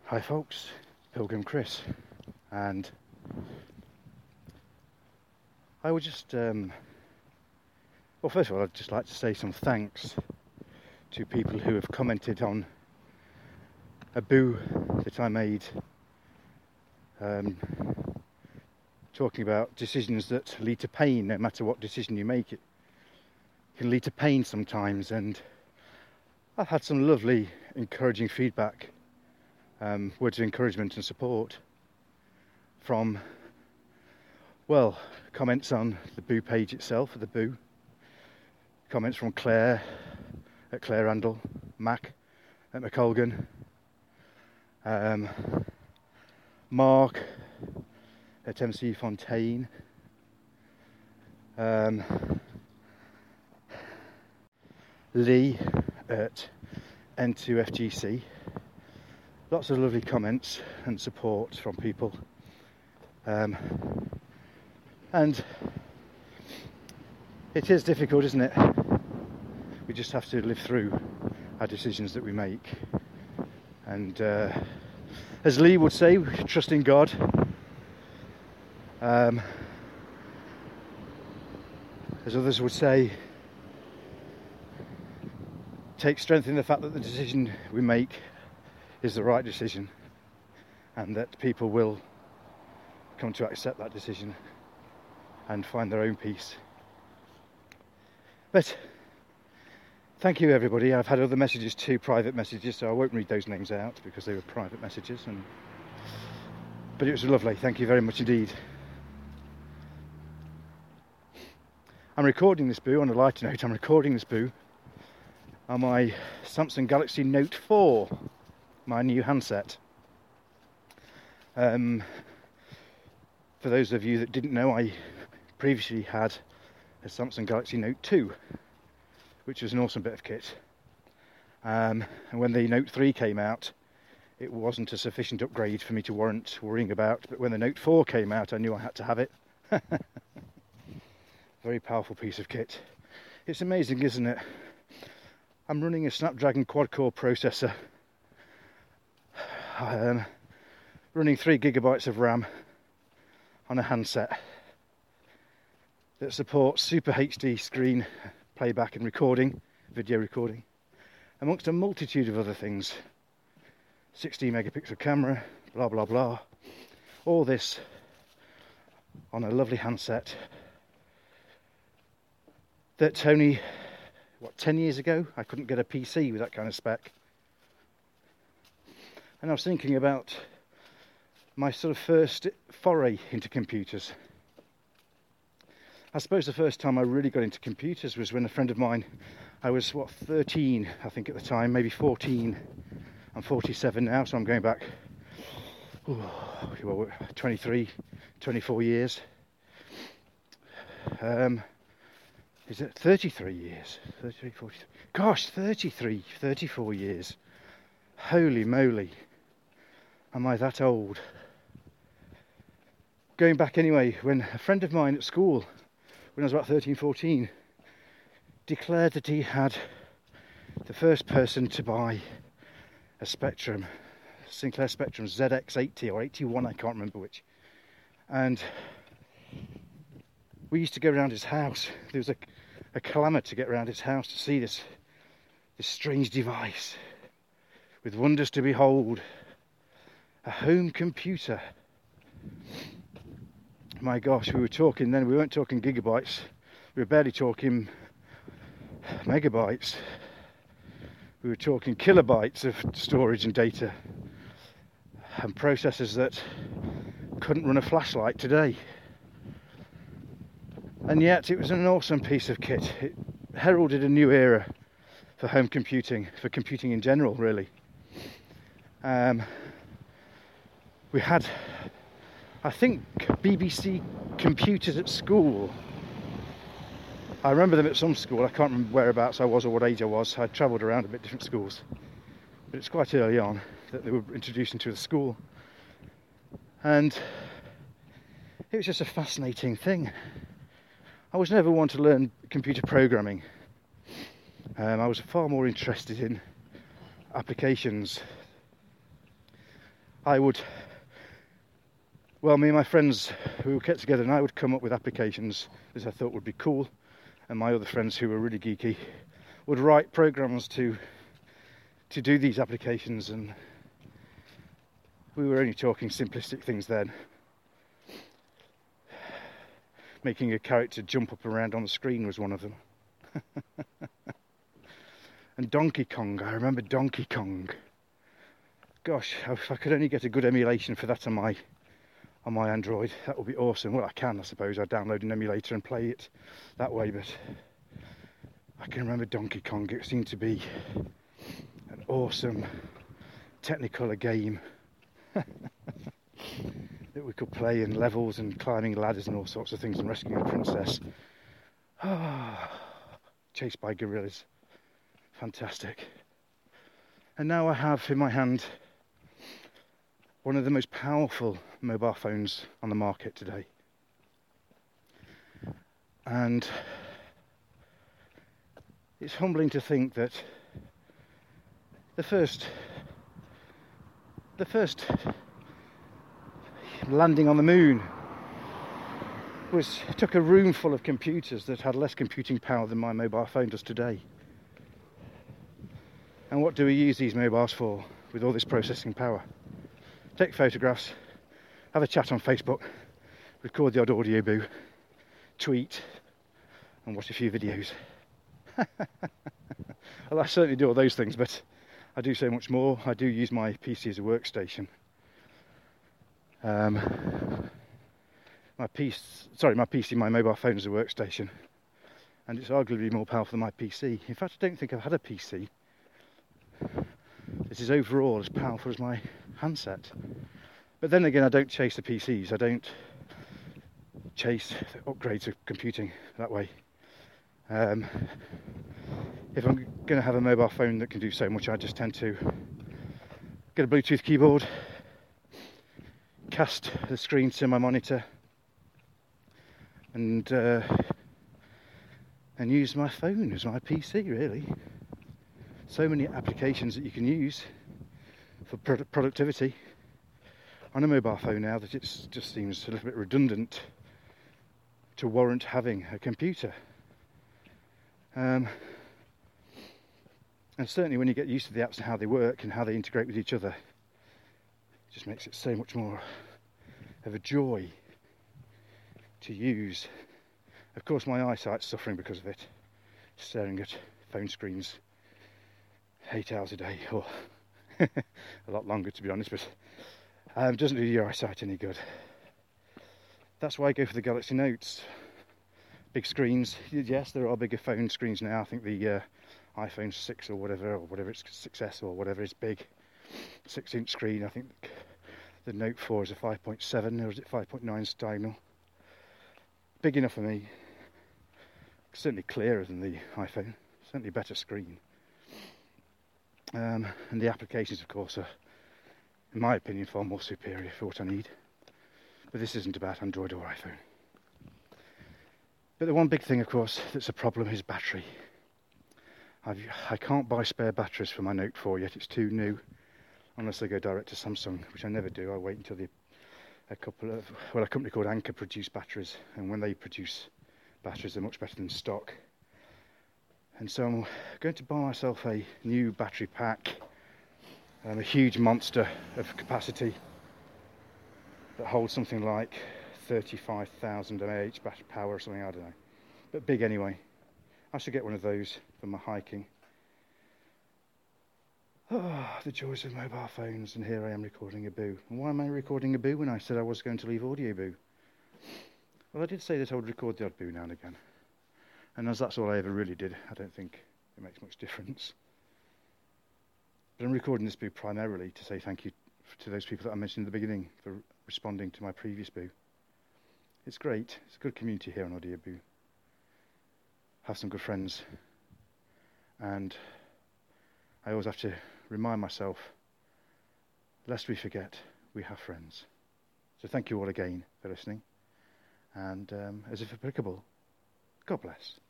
Hi folks, Pilgrim Chris, and I would just, well, first of all I'd just like to say some thanks to people who have commented on a boo that I made talking about decisions that lead to pain. No matter what decision you make, it can lead to pain sometimes, and I've had some lovely encouraging feedback, words of encouragement and support from, well, comments on the boo page itself, the boo, comments from Claire at Claire Randall, Mac at McColgan, Mark at MC Fontaine, Lee at N2FGC. Lots of lovely comments and support from people, and it is difficult, isn't it? We just have to live through our decisions that we make, and as Lee would say, trust in God. As others would say, take strength in the fact that the decision we make is the right decision, and that people will come to accept that decision and find their own peace. But thank you everybody. I've had other messages too, private messages, so I won't read those names out because they were private messages, but it was lovely. Thank you very much indeed. I'm recording this boo on a lighter note. I'm recording this boo on my Samsung Galaxy Note 4, my new handset. For those of you that didn't know, I previously had a Samsung Galaxy Note 2, which was an awesome bit of kit. And when the Note 3 came out, it wasn't a sufficient upgrade for me to warrant worrying about. But when the Note 4 came out, I knew I had to have it. Very powerful piece of kit. It's amazing, isn't it? I'm running a Snapdragon quad-core processor, running 3 gigabytes of RAM on a handset that supports Super HD screen playback and recording, video recording, amongst a multitude of other things. 16 megapixel camera, blah blah blah. All this on a lovely handset that only, 10 years ago, I couldn't get a PC with that kind of spec. And I was thinking about my sort of first foray into computers. I suppose the first time I really got into computers was when a friend of mine, I was 13 I think at the time, maybe 14. I'm 47 now, so I'm going back 23, 24 years. Is it 33 years? 33, 43. Gosh, 33, 34 years. Holy moly. Am I that old? Going back anyway, when a friend of mine at school, when I was about 13, 14, declared that he had the first person to buy a Spectrum, Sinclair Spectrum ZX80 or 81, I can't remember which. And we used to go around his house. There was a clamour to get around his house to see this strange device with wonders to behold. A home computer. My gosh, we were talking then, we weren't talking gigabytes, we were barely talking megabytes. We were talking kilobytes of storage and data, and processors that couldn't run a flashlight today. And yet it was an awesome piece of kit. It heralded a new era for home computing, for computing in general, really. We had, I think, BBC computers at school. I remember them at some school. I can't remember whereabouts I was or what age I was. I travelled around a bit different schools. But it's quite early on that they were introduced into the school. And it was just a fascinating thing. I was never one to learn computer programming. I was far more interested in applications me and my friends who would get together and I would come up with applications that I thought would be cool, and my other friends who were really geeky would write programs to do these applications, and we were only talking simplistic things then. Making a character jump up around on the screen was one of them. And Donkey Kong, I remember Donkey Kong. Gosh, if I could only get a good emulation for that on my Android, that would be awesome. Well, I can, I suppose. I'd download an emulator and play it that way, but I can remember Donkey Kong. It seemed to be an awesome Technicolor game that we could play in levels and climbing ladders and all sorts of things and rescuing a princess. Chased by gorillas. Fantastic. And now I have in my hand one of the most powerful mobile phones on the market today. And it's humbling to think that the first landing on the moon took a room full of computers that had less computing power than my mobile phone does today. And what do we use these mobiles for with all this processing power? Take photographs, have a chat on Facebook, record the odd audio boo, tweet, and watch a few videos. Well, I certainly do all those things, but I do so much more. I do use my PC as a workstation. My mobile phone as a workstation, and it's arguably more powerful than my PC. In fact, I don't think I've had a PC that is overall as powerful as my handset. But then again, I don't chase the PCs. I don't chase the upgrades of computing that way. If I'm going to have a mobile phone that can do so much, I just tend to get a Bluetooth keyboard, cast the screen to my monitor, and use my phone as my PC, really. So many applications that you can use for productivity on a mobile phone now that it just seems a little bit redundant to warrant having a computer. And certainly when you get used to the apps and how they work and how they integrate with each other, it just makes it so much more of a joy to use. Of course, my eyesight's suffering because of it, staring at phone screens 8 hours a day, or a lot longer to be honest, but doesn't do your eyesight any good. That's why I go for the Galaxy Notes. Big screens. Yes, there are bigger phone screens now. I think the iPhone 6 or whatever it's 6S or whatever is big. 6-inch screen. I think the Note 4 is a 5.7 or is it 5.9 diagonal. Big enough for me. Certainly clearer than the iPhone. Certainly a better screen. And the applications, of course, are, in my opinion, far more superior for what I need. But this isn't about Android or iPhone. But the one big thing, of course, that's a problem is battery. I can't buy spare batteries for my Note 4 yet. It's too new, unless I go direct to Samsung, which I never do. I wait until a company called Anker produce batteries, and when they produce batteries, they're much better than stock. And so I'm going to buy myself a new battery pack, a huge monster of capacity that holds something like 35,000 mAh battery power or something, I don't know. But big anyway. I should get one of those for my hiking. Oh, the joys of mobile phones, and here I am recording a boo. And why am I recording a boo when I said I was going to leave audio boo? Well, I did say that I would record the odd boo now and again. And as that's all I ever really did, I don't think it makes much difference. But I'm recording this boo primarily to say thank you to those people that I mentioned at the beginning for responding to my previous boo. It's great. It's a good community here on Audio Boo. Have some good friends. And I always have to remind myself, lest we forget, we have friends. So thank you all again for listening. And as if applicable, God bless.